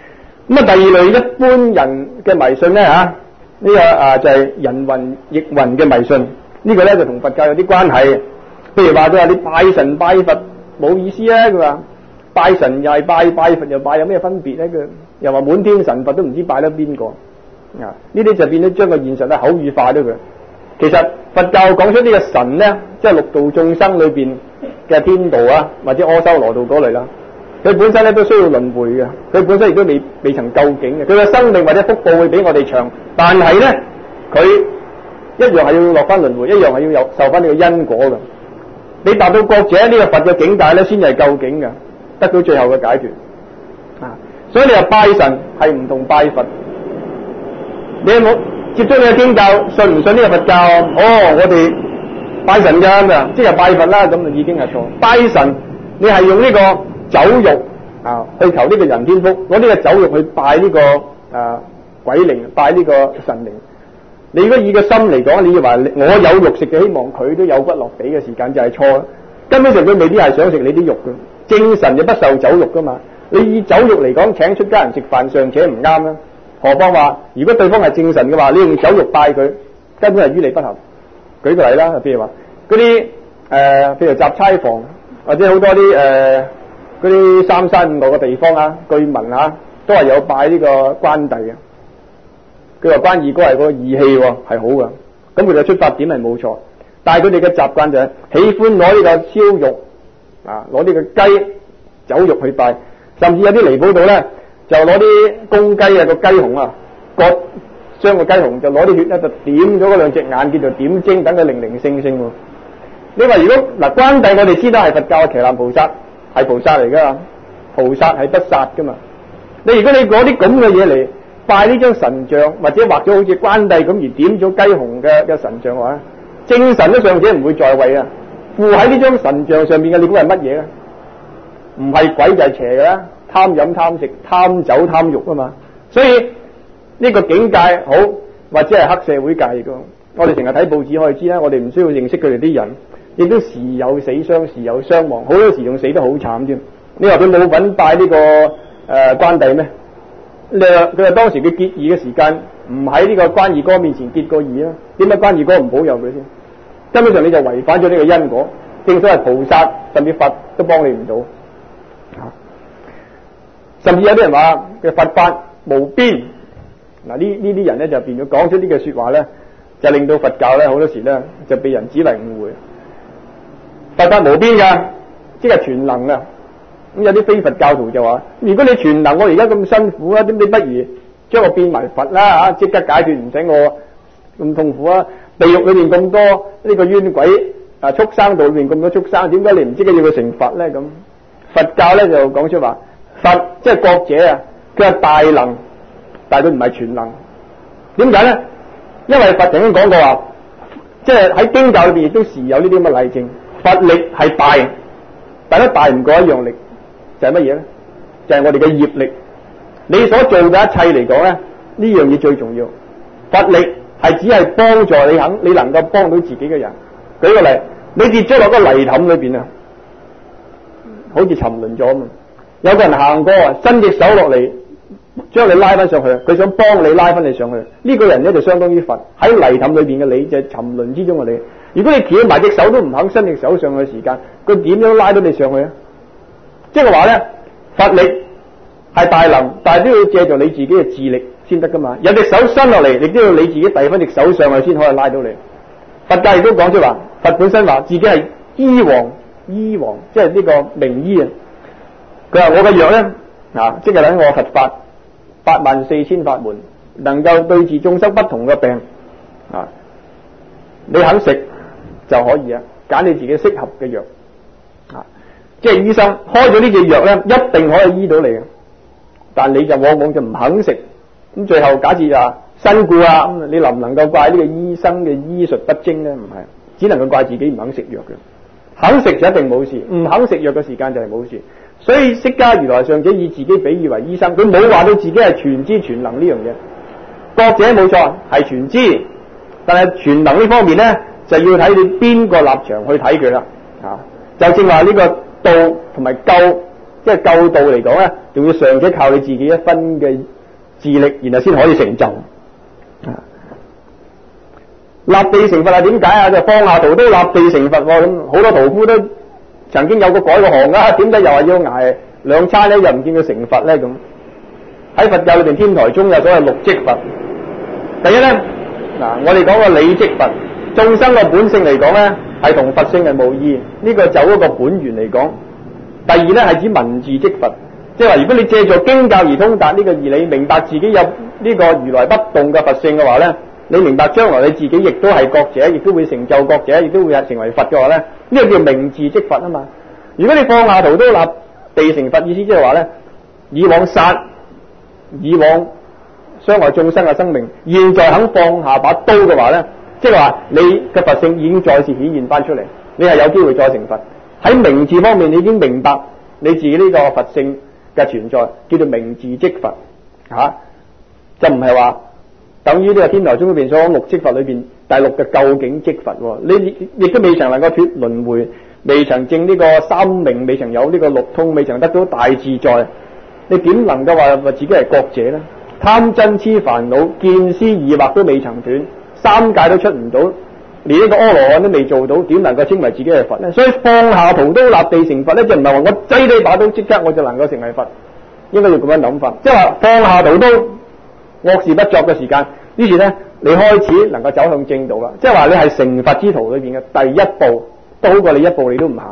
咁啊，第二類一般人嘅迷信咧嚇，呢個啊就係人云亦云嘅迷信，呢個咧就同佛教有啲關係。譬如話佢話你拜神拜佛冇意思啊，佢話拜神又係拜，拜佛又拜，有咩分別咧？佢又話滿天神佛都唔知拜得邊個啊？呢啲就變咗將個現實咧口語化咗佢。其實佛教講出呢個神咧，即係六道眾生裏邊嘅天道啊，或者阿修羅道嗰類啦。佢本身咧都需要輪迴嘅，佢本身亦都未未曾究竟嘅，佢嘅生命或者福報會比我哋長，但係咧佢一樣係要落翻輪迴，一樣係要有受翻呢個因果嘅。你達到覺者呢個佛嘅境界咧，先係究竟嘅，得到最後嘅解脫啊！所以你話拜神係唔同拜佛，你有冇接觸你嘅經教，信唔信呢個佛教？哦，我哋拜神㗎咁啊，即係拜佛啦，咁就已經係錯。拜神你係用呢個酒肉啊去求呢個人天福，攞呢個酒肉去拜呢、這個誒、啊、鬼靈，拜呢個神靈。你如果以個心嚟講，你以為我有肉食嘅，希望佢都有骨落地嘅時間就係錯啦。根本上佢未必係想食你啲肉嘅，正神就不受酒肉噶嘛。你以酒肉嚟講，請出家人食飯尚且唔啱啦，何況話如果對方係正神嘅話，你用酒肉拜佢，根本係於理不合。舉個例啦，譬如話嗰啲誒，譬如雜差房或者好多啲誒嗰啲三山五岳嘅地方啊，據聞啊都係有拜呢個關帝嘅。佢話關二哥係個義氣喎，係好噶，咁佢哋嘅出發點係冇錯，但係佢哋嘅習慣就係喜歡攞呢個燒肉啊，攞呢個雞酒肉去拜，甚至有啲離譜到咧，就攞啲公雞啊個雞紅啊，割傷個雞紅就攞啲血咧就點咗嗰兩隻眼，叫做點睛，等佢零零星星喎。你話如果嗱關帝我哋知道係佛教嘅伽藍菩薩，係菩薩嚟噶嘛，菩薩係不殺噶嘛，你如果你攞啲咁嘅嘢嚟拜呢張神像，或者畫咗好似關帝咁而點咗雞紅嘅嘅神像嘅話，正神都尚且唔會在位啊！附喺呢張神像上面嘅，你估係乜嘢咧？唔係鬼就係邪嘅啦，貪飲貪食貪酒貪肉啊嘛！所以呢個境界好，或者係黑社會界嘅。我哋成日睇報紙可以知啦，我哋唔需要認識佢哋啲人，亦都時有死傷，時有傷亡，好多時仲死得好慘添。你話佢冇份拜呢、這個誒、呃、關帝咩？你話佢話當時佢結義嘅時間唔喺呢個關二哥面前結過義啊？點解關二哥唔保佑佢先？根本上你就違反咗呢個因果。正所謂菩薩甚至佛都幫你唔到，啊！甚至有啲人話嘅佛法無邊，嗱呢呢啲人咧就變咗講出呢句說話咧，就令到佛教咧好多時咧就被人指為誤會。佛法無邊噶，即係全能啊！咁有啲非佛教徒就話：如果你全能，我而家咁辛苦啊，咁你不如將我變埋佛啦吓，即刻解決，唔使我咁痛苦啊！地獄裏面咁多呢個冤鬼啊，畜生道裏面咁多畜生，點解你唔即刻要佢成佛咧？咁佛教咧就講出話，佛即係覺者啊，佢係大能，但係佢唔係全能。點解咧？因為佛曾經講過話，即係喺經教裏邊亦都時有呢啲咁嘅例證，佛力係大，但係大唔過一樣力。就係乜嘢咧？就係、是、我哋嘅業力。你所做嘅一切嚟講咧，呢樣嘢最重要。佛力係只係幫助你肯，你能夠幫到自己嘅人。舉個例，你跌咗落個泥凼裏邊啊，好似沉淪咗啊嘛。有個人行過啊，伸隻手落嚟，將你拉翻上去，佢想幫你拉翻你上去。呢、這個人咧就相當於佛喺泥凼裏邊嘅你，就係、是、沉淪之中嘅你。如果你翹埋隻手都唔肯伸隻手上去嘅時間，佢點樣拉到你上去啊？即係話咧，佛力係大能，但係都要借助你自己嘅智力先得噶嘛。有隻手伸落嚟，你都要你自己遞翻隻手上去先可以拉到你。佛教亦都講出話，佛本身話自己係醫王，醫王即係呢個名醫啊。佢話我嘅藥咧啊，即係等我佛法八萬四千法門，能夠對治眾生不同嘅病啊。你肯食就可以啊，揀你自己適合嘅藥啊。即係醫生開咗呢隻藥咧，一定可以醫到你嘅，但你就往往就唔肯食，咁最後假設啊身故啊，咁你能唔能夠怪呢個醫生嘅醫術不精咧？唔係，只能夠怪自己唔肯食藥嘅，肯食就一定冇事，唔肯食藥嘅時間就係冇事。所以釋迦如來上者以自己比喻為醫生，佢冇話到自己係全知全能呢樣嘢。覺者冇錯係全知，但係全能呢方面咧就要睇你邊個立場去睇佢啦。啊，就正話呢個道同埋救，即係救道嚟講咧，仲要尚且靠你自己一分嘅自力，然後先可以成就。啊，立地成佛係點解啊？就放下屠刀立地成佛喎，咁好多屠夫都曾經有個改過行啊，點解又話要捱兩餐咧？又唔見佢成佛咧？咁喺佛教裏邊，天台宗有所謂六積佛。第一咧，嗱，我哋講個理積佛，眾生嘅本性嚟講咧，係同佛性係無異，呢、這個就一個本源嚟講。第二咧係指文字積佛，即係話如果你借助經教而通達呢個義理，明白自己有呢個如來不動嘅佛性嘅話咧，你明白將來你自己亦都係覺者，亦都會成就覺者，亦都會成為佛嘅話咧，呢、這個叫明字積佛啊嘛。如果你放下屠刀立地成佛，意思即係話咧，以往殺，以往傷害眾生嘅生命，現在肯放下把刀嘅話咧，即係話你嘅佛性已經再次顯現翻出嚟，你係有機會再成佛。喺明字方面，你已經明白你自己呢個佛性嘅存在，叫做明字積佛，吓、啊、就唔係話等於呢個天台宗裏邊所講六積佛裏邊第六嘅究竟積佛，你亦都未曾能夠脫輪迴，未曾證呢個三明，未曾有呢個六通，未曾得到大自在，你點能夠話話自己係覺者呢？貪嗔痴煩惱見思疑惑都未曾斷，三界都出唔到，連呢個阿羅漢都未做到，點能夠稱為自己係佛呢？所以放下屠刀立地成佛咧，就唔係話我擠呢把刀即刻我就能夠成為佛，應該要咁樣諗法，即係話放下屠刀，惡事不作嘅時間，於是咧你開始能夠走向正道啦，即係話你係成佛之途裏邊嘅第一步，都好過你一步你都唔行。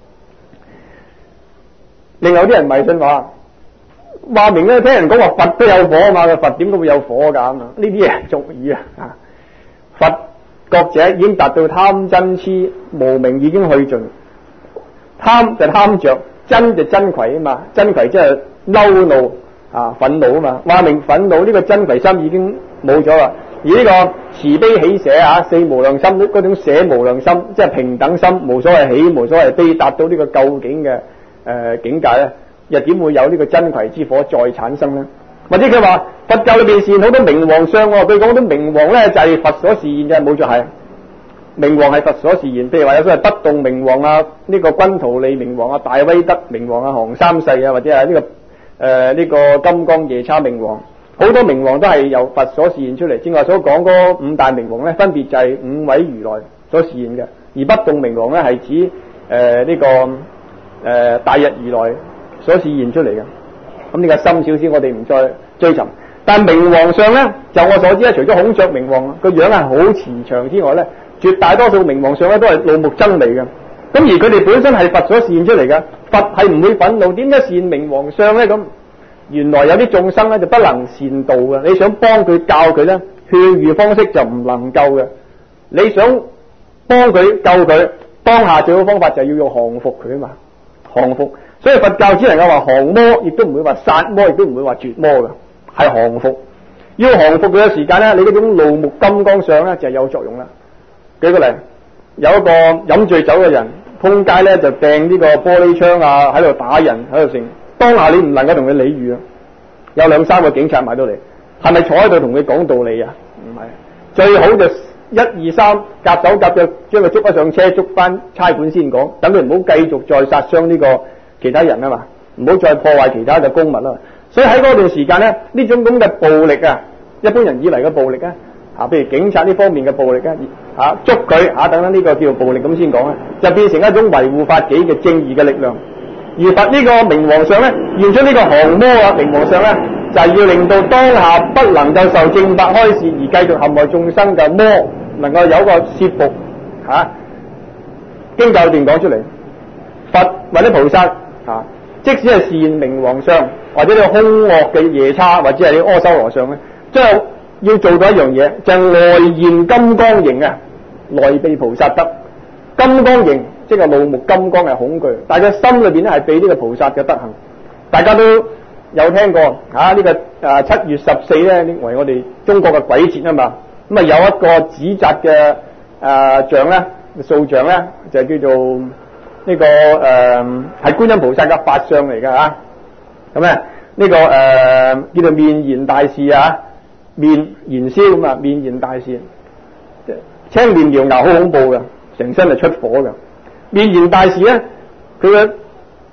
另外有啲人迷信話，話明咧聽人講話佛都有火啊嘛，個佛點解會有火噶嘛？呢啲嘢俗語啊，佛覺者已經達到貪嗔痴無明已經去盡，貪就貪着，嗔就瞋恚啊嘛，瞋恚即係嬲怒啊憤怒啊嘛，話明憤怒呢個瞋恚心已經冇咗啦，而呢個慈悲喜捨啊四無量心嗰種捨無量心，即係平等心，無所謂喜無所謂悲，達到呢個究竟嘅誒、呃、境界咧，又點會有呢個瞋恚之火再產生咧？或者佢話佛教裏邊示現好多明王相，佢講啲明王咧就係佛所示現嘅，冇錯係明王係佛所示現，譬如話有所謂不動明王啊，呢、這個君荼利明王啊，大威德明王啊，降三世啊，或者係呢、這個誒呢、呃這個金剛夜叉明王，好多明王都係由佛所示現出嚟。正話所講嗰五大明王咧，分別就係五位如來所示現嘅，而不動明王咧係指誒呢、呃這個誒、呃、大日如來所示現出嚟嘅。咁呢個深少少，我哋唔再追尋。但明王相咧，就我所知咧，除咗孔雀明王個樣係好慈祥之外咧，絕大多數明王相咧都係怒目猙獰嘅。咁而佢哋本身係佛所示現出嚟嘅，佛係唔會憤怒，點解示現明王相咧？咁原來有啲眾生咧就不能善道嘅，你想幫佢教佢咧，勸喻方式就唔能夠嘅。你想幫佢救佢，當下最好方法就係要用降服佢啊嘛，降服。所以佛教只能夠話降魔，亦都唔會話殺魔，亦都唔會話絕魔嘅，係降服。要降服佢嘅時間咧，你嗰種怒目金剛相咧就係有作用啦。舉個例，有一個飲醉酒嘅人，通街咧就掟呢個玻璃窗啊，喺度打人，喺度成。當下你唔能夠同佢理喻啊，有兩三個警察埋到嚟，係咪坐喺度同佢講道理啊？唔係，最好就一二三夾手夾腳將佢捉咗上車，捉翻差館先講，等佢唔好繼續再殺傷呢個其他人啊嘛，唔好再破壞其他嘅公物啦。所以喺嗰段時間咧，呢種咁嘅暴力啊，一般人以為嘅暴力啊，啊，譬如警察呢方面嘅暴力啊，啊捉佢啊等等呢個叫做暴力咁先講啊，就變成一種維護法紀嘅正義嘅力量。而佛呢個明王相咧，現出呢個降魔啊，明王相咧就係、是、要令到當下不能夠受正法開示而繼續陷害眾生嘅魔，能夠有個攝伏吓。經教裏邊講出嚟，佛或者菩薩啊，即使係示現明王相，或者呢個兇惡嘅夜叉，或者係啲阿修羅相咧，即係要做到一樣嘢，就係、外現金剛形啊，內被菩薩德。金剛形即係怒目金剛係恐懼，但係佢心裏邊咧係被呢個菩薩嘅德行。大家都有聽過吓，啊這個、呢個誒七月十四咧，為我哋中國嘅鬼節啊嘛。咁啊有一個紙紮嘅誒像咧，塑像咧就係叫做呢、這個誒係、呃、觀音菩薩嘅法相嚟噶吓。咁咧呢個誒、呃、叫做面燃大士啊，面燃燒咁啊，面燃大士，青面獠牙好恐怖嘅。成身係出火嘅，面燃大士咧，佢嘅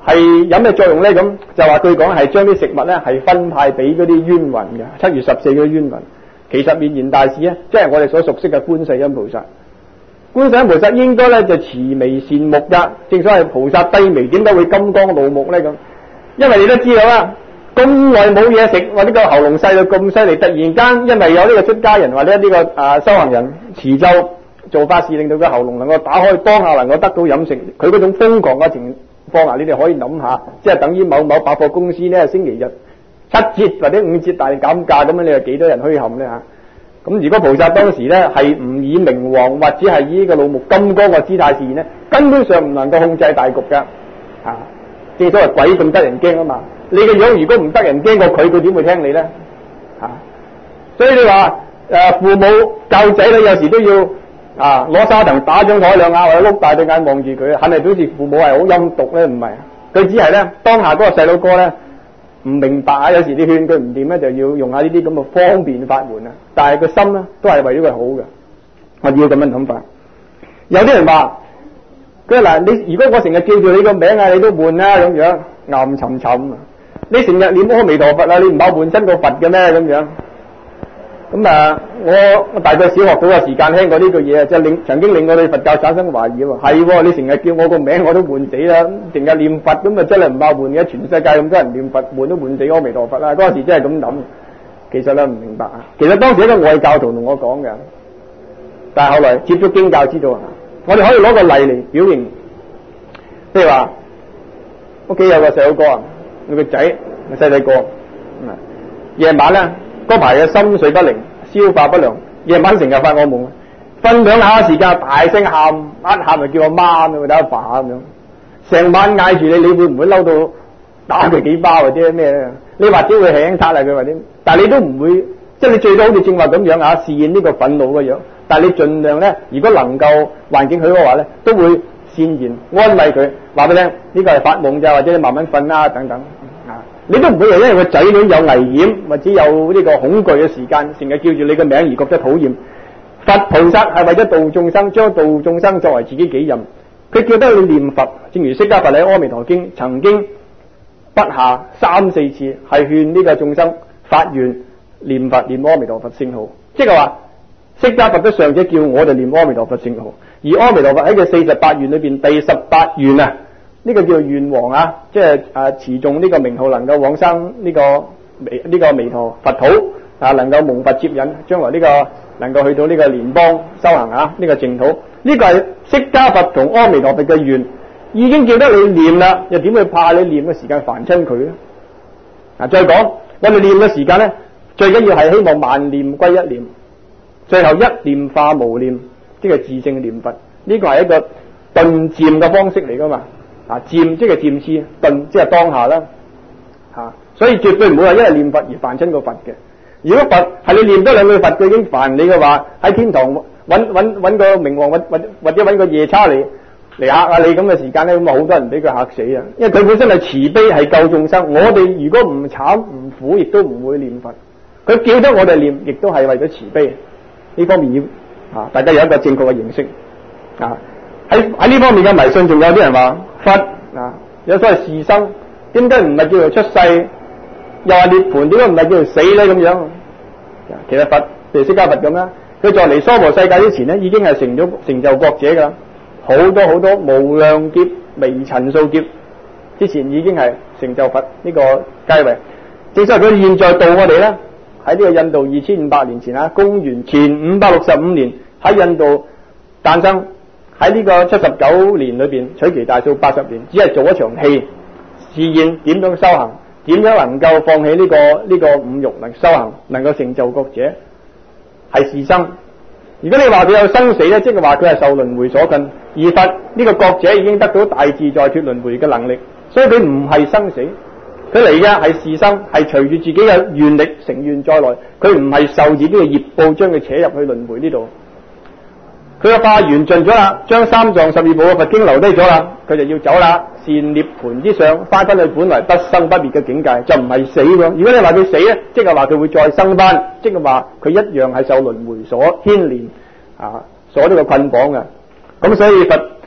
係有咩作用咧？咁就話據講係將啲食物咧係分派俾嗰啲冤魂嘅，七月十四嗰啲冤魂。其實面現大士咧，即係我哋所熟悉嘅觀世音菩薩。觀世音菩薩應該咧就慈眉善目噶，正所謂菩薩低眉，點解會金剛怒目咧？咁因為你都知道啦，咁耐冇嘢食，或者個喉嚨細到咁犀利，突然間因為有呢個出家人或者呢個啊修行人持咒做法事，令到個喉嚨能夠打開，當下能夠得到飲食，佢嗰種瘋狂嘅情況啊，你哋可以諗下，即係等於某某百貨公司呢星期日七折或者五折大減價咁樣，你話幾多人虛陷呢？嚇？咁如果菩薩當時咧係唔以明王或者係以呢個老木金剛嘅姿態示現咧，根本上唔能夠控制大局噶。啊，正所謂鬼咁得人驚啊嘛！你個樣如果唔得人驚過佢，佢點會聽你咧？啊，所以你話誒、呃、父母教仔女有時都要啊攞砂糖打張台兩下，或者碌大對眼望住佢，係咪表示父母係好陰毒咧？唔係，佢只係咧當下嗰個細佬哥咧。唔明白啊！有時你勸佢唔掂咧，就要用下呢啲咁嘅方便法門啊。但係個心咧都係為咗佢好嘅，我要咁樣諗法。有啲人話佢話嗱，你如果我成日叫住你個名啊，你都悶啦咁樣，暗沉沉啊！你成日念阿彌陀佛啊，你唔怕換親個佛嘅咩咁樣？咁啊，我我大概小學到嘅時間聽過呢句嘢啊，即係令曾經令我對佛教產生懷疑喎。係，你成日叫我個名我都悶死啦，成日念佛咁啊，真係唔怕悶嘅。全世界咁多人念佛，悶都悶死阿彌陀佛啦。嗰陣時真係咁諗，其實咧唔明白啊。其實當時一個外教徒同我講嘅，但係後來接觸經教知道啊，我哋可以攞個例嚟表現，譬如話屋企有個細佬哥啊，有個仔細細個，夜晚咧。嗰排嘅心緒不寧，消化不良，夜晚成日發惡夢，瞓兩下時間大聲喊，一喊就叫我媽咁，打阿爸咁樣，成晚嗌住你，你會唔會嬲到打佢幾巴或者咩咧？你或者會輕撻下佢或者，但係你都唔會，即係你最多好似正話咁樣啊，示現呢個憤怒嘅樣，但係你盡量咧，如果能夠環境許可嘅話咧，都會善言安慰佢，話俾你聽呢個係發夢咋，或者你慢慢瞓啦等等。你都唔會因為個仔女有危險或者有呢個恐懼嘅時間，成日叫住你個名而覺得討厭。佛菩薩係為咗度眾生，將度眾生作為自己己任。佢叫得你念佛，正如釋迦佛喺《阿彌陀經》曾經不下三四次係勸呢個眾生發願念佛念阿彌陀佛聖號，即係話釋迦佛都上者叫我哋念阿彌陀佛聖號，而阿彌陀佛喺佢四十八願裏邊第十八願啊。呢個叫做願王啊，即係誒持誦呢個名號，能夠往生呢、這個彌呢、這個彌陀佛土啊，能夠蒙佛接引，將來呢、這個能夠去到呢個蓮邦修行啊，呢、這個淨土，呢、這個係釋迦佛同阿彌陀佛嘅願，已經叫得你念啦，又點會怕你念嘅時間煩親佢咧？啊，再講我哋念嘅時間咧，最緊要係希望萬念歸一念，最後一念化無念，即係自性念佛，呢、這個係一個頓漸嘅方式嚟噶嘛。啊，漸即係漸次，頓即係當下啦，吓、啊，所以絕對唔會話因為念佛而煩親個佛嘅。如果佛係你念多兩句佛，佢已經煩你嘅話，喺天堂揾揾揾個明王，或或者揾個夜叉嚟嚟嚇下你咁嘅時間咧，咁啊好多人俾佢嚇死啊！因為佢本身係慈悲，係救眾生。我哋如果唔慘唔苦，亦都唔會念佛。佢叫得我哋念，亦都係為咗慈悲。呢方面要啊，大家有一個正確嘅認識啊。喺喺呢方面嘅迷信，仲有啲人話佛啊，有所謂事生，點解唔係叫做出世？又話涅槃，點解唔係叫做死咧？咁樣，其實佛，譬如釋迦佛咁啦，佢在嚟娑婆世界之前咧，已經係成咗成就國者噶，好多好多無量劫、微塵數劫之前已經係成就佛呢個階位。正所謂佢現在度我哋咧，喺呢個印度二千五百年前啊，公元前五百六十五年喺印度誕生。喺呢個七十九年裏邊，取其大數八十年，只係做一場戲，示現點樣修行，點樣能夠放棄呢、這個呢、這個五欲能修行，能夠成就國者，係事生。如果你話佢有生死咧，即係話佢係受輪迴所困，而佛呢個國者已經得到大自在脫輪迴嘅能力，所以佢唔係生死，佢嚟嘅係事生，係隨住自己嘅願力成願再來，佢唔係受自己嘅業報將佢扯入去輪迴呢度。佢嘅化緣盡咗啦，將三藏十二部嘅佛經留低咗啦，佢就要走啦，善涅盤之上，翻返去本來不生不滅嘅境界，就唔係死喎。如果你話佢死咧，即係話佢會再生翻，即係話佢一樣係受輪迴所牽連啊，所呢個捆綁嘅。咁所以佛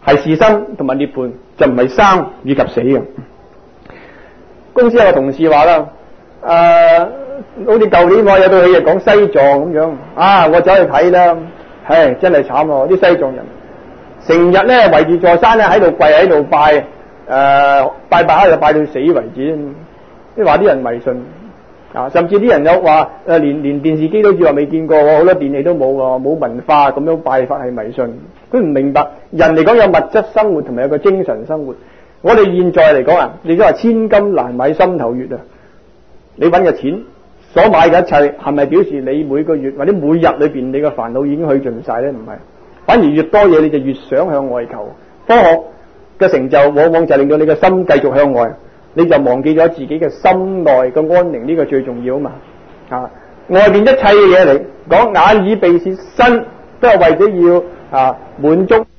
係是生同埋涅槃，就唔係生以及死嘅。公司有個同事話啦，誒、呃，好似舊年我有套戲係講西藏咁樣，啊，我走去睇啦，唉，真係慘喎！啲西藏人成日咧圍住座山咧喺度跪喺度拜，誒、呃，拜拜下就拜到死為止，即係話啲人迷信啊，甚至啲人有話誒，連連電視機都似話未見過，好多電器都冇喎，冇文化咁樣拜法係迷信，佢唔明白人嚟講有物質生活同埋有個精神生活。我哋現在嚟講啊，你都話千金難買心頭月啊！你揾嘅錢所買嘅一切，係咪表示你每個月或者每日裏邊你嘅煩惱已經去盡晒咧？唔係，反而越多嘢你就越想向外求。科學嘅成就往往就令到你嘅心繼續向外，你就忘記咗自己嘅心內嘅安寧，呢個最重要啊嘛！啊，外邊一切嘅嘢嚟講，眼耳鼻舌身都係為咗要啊滿足。